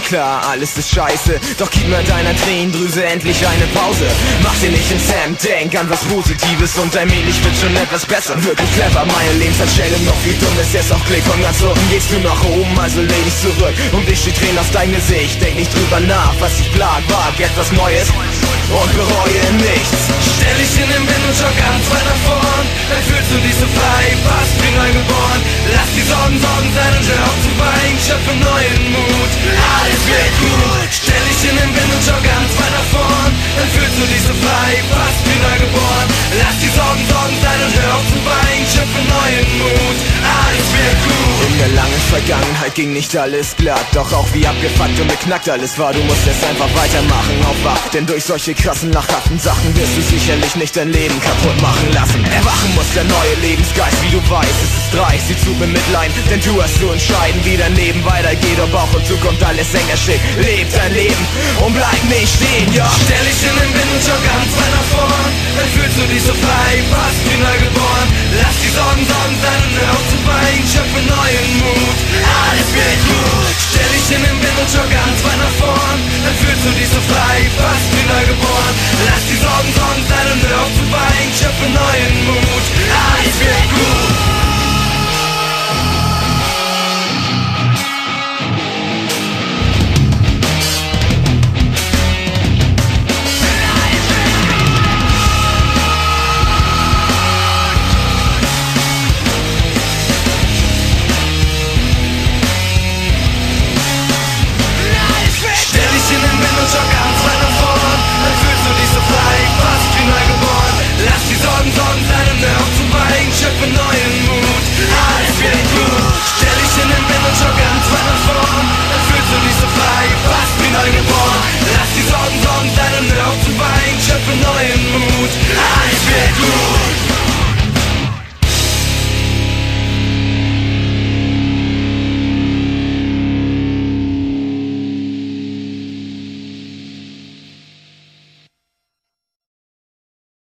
klar, alles ist scheiße, doch gib mir deiner Tränendrüse endlich eine Pause. Mach dir nicht ins Hemd, denk an was Positives und allmählich wird schon etwas besser. Wirklich clever, meine Lebenseinstellung noch viel dumm ist jetzt auch Klick und ganz oben gehst du nach oben, also lehn dich zurück und wisch die Tränen aus dein Gesicht. Denk nicht drüber nach, was dich plagt, wag etwas Neues und bereue nichts. Stell dich in den Wind und schau ganz weit nach vorn, dann fühlst du dich so frei, fast wie neu geboren. Lass die Sorgen Sorgen sein und hör auf zu weinen, schöpfe neuen Mut, alles wird gut. Stell dich in den Wind und schau ganz weit nach vorn, dann fühlst du dich so frei, fast wie neu geboren. Lass die Sorgen Sorgen sein und hör auf zu weinen, schöpfe neuen Mut, alles wird gut. In der langen Vergangenheit ging nicht alles glatt, doch auch wie abgefuckt und beknackt alles war. Du musst jetzt einfach weitermachen, aufwach, denn durch solche krassen, lachhaften Sachen wirst du sicherlich nicht dein Leben kaputt machen lassen. Erwachen muss der neue Lebensgeist, wie du weißt, es ist dreist, sieh zu bemitleiden, denn du hast zu entscheiden, wie dein Leben weitergeht, ob auch in Zukunft alles enger steht. Leb dein Leben und bleib nicht stehen, ja. Stell dich in den Wind und schau ganz weit nach vorn, dann fühlst du dich so frei, fast wie neu geboren. Lass die Sorgen Sorgen sein und hör auf zu weinen, schöpfe neuen Mut, alles wird gut. Stell dich in den Wind und schau ganz weit nach vorn, dann fühlst du dich so frei, fast wie neu geboren. Lass die Sorgen Sorgen